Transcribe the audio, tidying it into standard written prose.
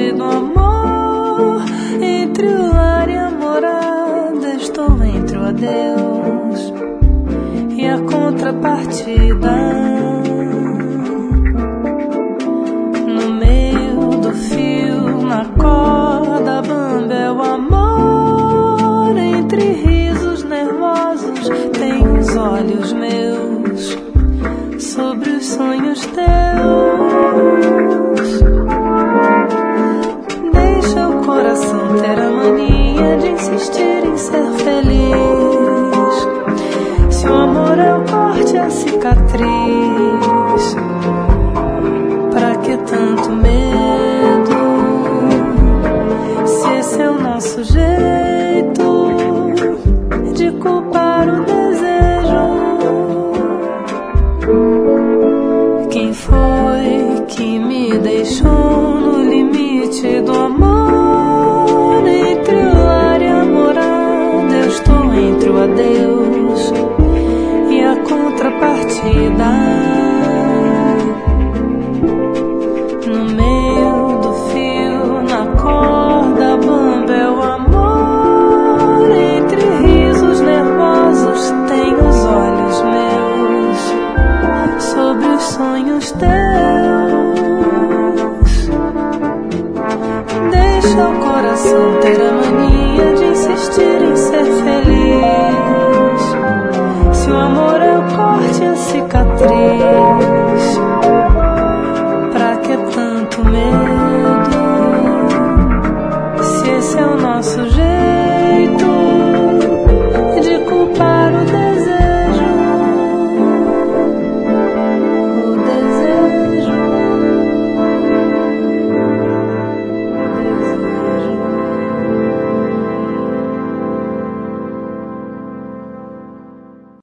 do amor. Entre o lar e a morada, estou entre o adeus e a contrapartida. No meio do fio, na corda bamba é o amor. Entre risos nervosos, tem os olhos meus sobre os sonhos teus. Deixa o coração ter a mania de insistir em ser feliz. Se o amor é o corte, a cicatriz, pra que tanto medo? Se esse é o nosso jeito de culpar o desejo. Quem foi que me deixou no limite do amor? Entre o lar e a morada, eu estou entre o adeus e a contrapartida. No meio do fio, na corda bamba é o amor. Entre risos nervosos, tem os olhos meus sobre os sonhos teus. Deixa o coração ter a